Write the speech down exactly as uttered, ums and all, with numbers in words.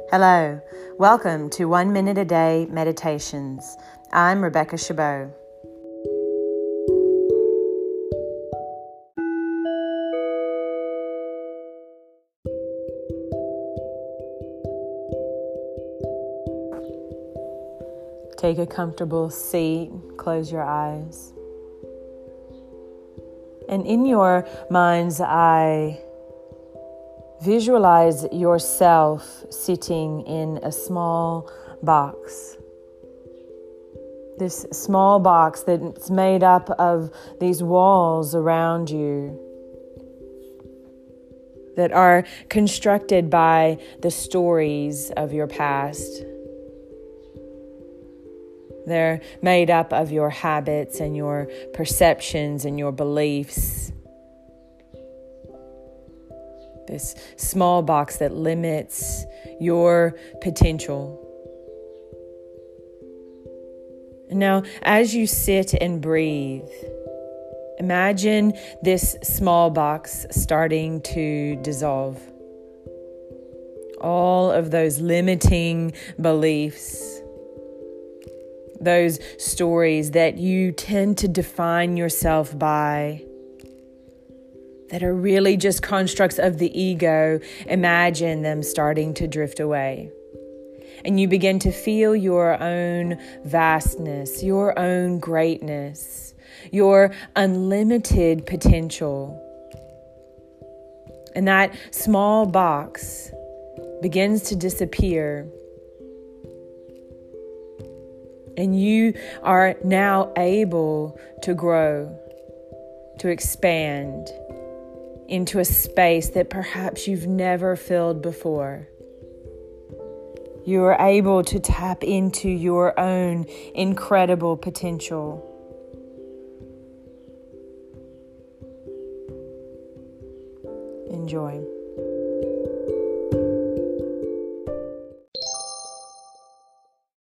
Hello, welcome to One Minute a Day Meditations. I'm Rebecca Chabot. Take a comfortable seat, close your eyes. And in your mind's eye, visualize yourself sitting in a small box. This small box that's made up of these walls around you that are constructed by the stories of your past. They're made up of your habits and your perceptions and your beliefs. This small box that limits your potential. And now, as you sit and breathe, imagine this small box starting to dissolve. All of those limiting beliefs, those stories that you tend to define yourself by, that are really just constructs of the ego, imagine them starting to drift away. And you begin to feel your own vastness, your own greatness, your unlimited potential. And that small box begins to disappear. And you are now able to grow, to expand into a space that perhaps you've never filled before. You are able to tap into your own incredible potential. Enjoy.